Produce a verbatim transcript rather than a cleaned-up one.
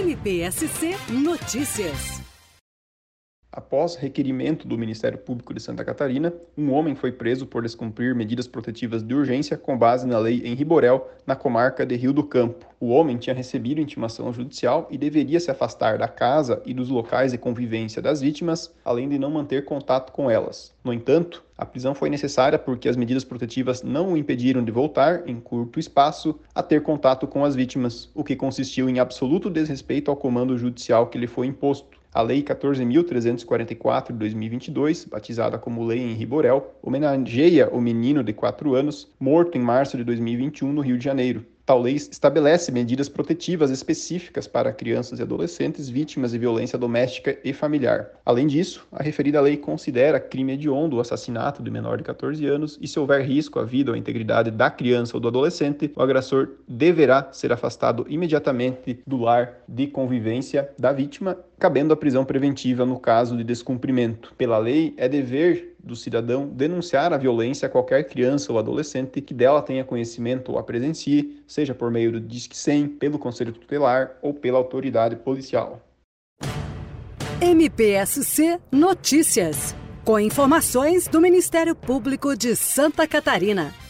M P S C Notícias. Após requerimento do Ministério Público de Santa Catarina, um homem foi preso por descumprir medidas protetivas de urgência com base na lei Henri Borel, na comarca de Rio do Campo. O homem tinha recebido intimação judicial e deveria se afastar da casa e dos locais de convivência das vítimas, além de não manter contato com elas. No entanto, a prisão foi necessária porque as medidas protetivas não o impediram de voltar, em curto espaço, a ter contato com as vítimas, o que consistiu em absoluto desrespeito ao comando judicial que lhe foi imposto. A Lei quatorze mil trezentos e quarenta e quatro de dois mil e vinte e dois, batizada como Lei Henri Borel, homenageia o menino de quatro anos, morto em março de dois mil e vinte e um no Rio de Janeiro. Tal lei estabelece medidas protetivas específicas para crianças e adolescentes vítimas de violência doméstica e familiar. Além disso, a referida lei considera crime hediondo o assassinato de menor de quatorze anos e, se houver risco à vida ou à integridade da criança ou do adolescente, o agressor deverá ser afastado imediatamente do lar de convivência da vítima, cabendo a prisão preventiva no caso de descumprimento. Pela lei, é dever do cidadão denunciar a violência a qualquer criança ou adolescente que dela tenha conhecimento ou a presencie, seja por meio do Disque cem, pelo Conselho Tutelar ou pela autoridade policial. M P S C Notícias, com informações do Ministério Público de Santa Catarina.